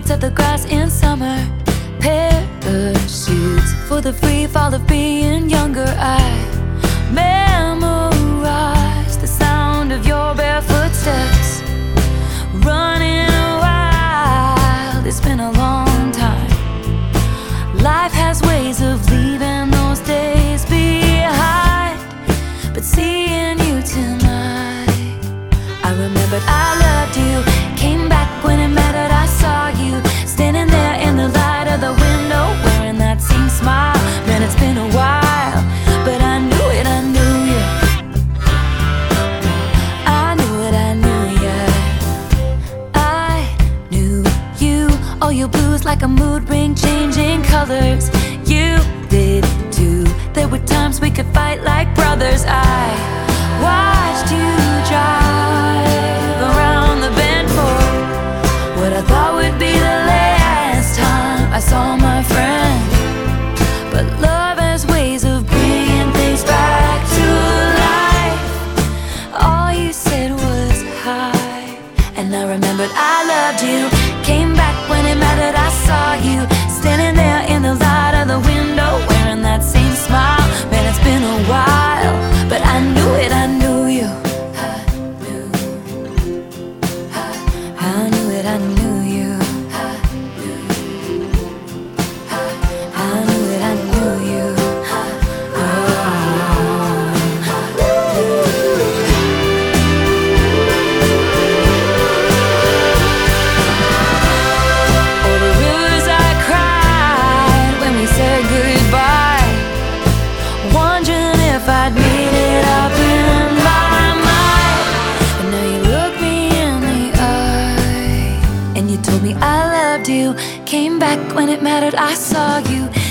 beats of the grass in summer, parachutes for the free fall of being younger. I memorize the sound of your bare footsteps, running wild. It's been a long time. Life has ways of leaving those days behind, but seeing you tonight, I remembered I loved you. Came back when it mattered. I saw you standing there in the light of the window, wearing that same smile. Man, it's been a while, but I knew it, I knew you. I knew it, I knew you. I knew you. All your blues like a mood ring, changing colors. You did too. There were times we could fight like brothers. I watched you drive around the bend for what I thought would be the last time I saw my friend. But love has ways of bringing things back to life. All you said was hi, and I remembered I loved you. Came back when it mattered. I saw you standing there in the light of the window, wearing that same smile. Man, it's been a while, but I knew it, I knew you. I knew it, I knew you. I knew it, I knew you. Oh, the rivers I cried when we said goodbye, wondering if I'd made it up in my mind. And now you look me in the eye, and you told me I loved you. Came back when it mattered. I saw you